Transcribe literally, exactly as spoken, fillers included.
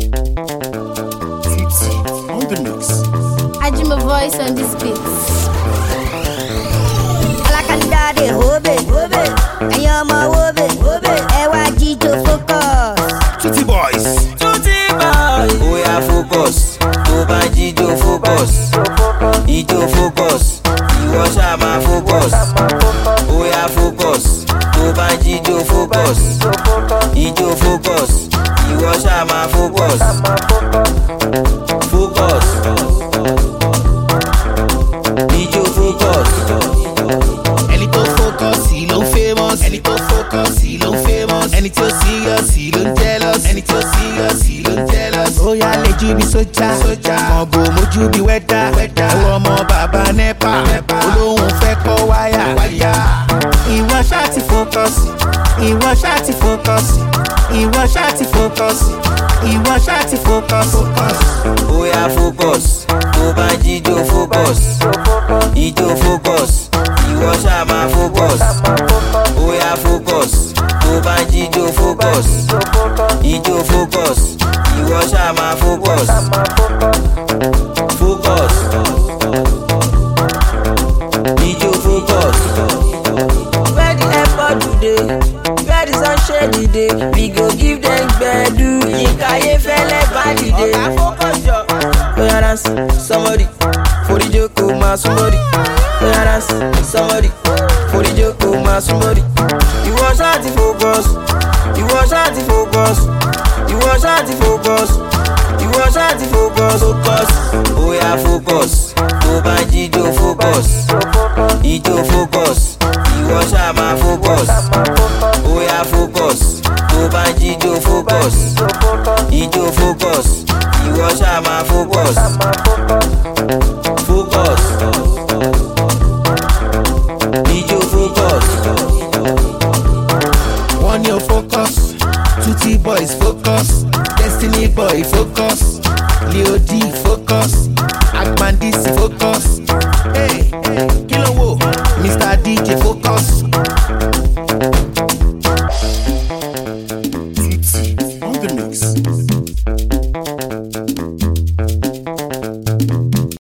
Tipsy on the mix. I do my voice on this beat. Alakandade hobe, hobe, ayama hobe, hobe. Ewa jijo focus. Tutti boys. Tutti boys. Oh yeah, focus. Toba jijo focus. Ijo focus. Iwo sama focus. Oh yeah, focus. Toba jijo focus. Ijo focus. Iwo sama focus. Focus. Ijo focus. Ẹni tó focus, he ló famous. Ẹni tó focus, he ló famous. Ẹni tí ó serious, he ló jealous. Ẹni tí ó serious, he ló jealous. Ó yá lẹ́jú bí sójà. Kàngó mójú bí wẹ́dà. Ẹ̀wọ̀ ọmọ bàbá nẹ́pà. Olóhùn fẹ́ kọ́ wáyà. Ìwọ ṣáà ti focus. Ìwọ ṣáà ti focus. Ìwọ ṣáà ti focus. Ìwọ ṣáà ti focus. Oh yeah, focus. Toba jijo focus. Ijo focus. Iwo sama focus. Oh yeah, focus. Toba jijo focus. Ijo focus. Iwo sama focus. Focus. Ijo focus. Where the airport today? Where the sunshine today? We go give them gbedu. Yinkaye fele body day. Oga focus yo. Oya dance, somebody. For the joko ma somebody. Oya dance, somebody. For the joko ma somebody. You want shot to focus. You want shot to focus. You want shot to focus. You want shot to focus. Focus. Oh yeah, focus. Toba jijo focus. Ijo focus. Iwo sama focus. Oh yeah, focus. Toba jijo focus. Ijo focus. Iwo sama focus. Focus. Ijo focus. One your focus. Tutti boys focus. Destiny boy focus. Leo D focus. Akman D C focus. Hey, kilo wo. Mister D J focus.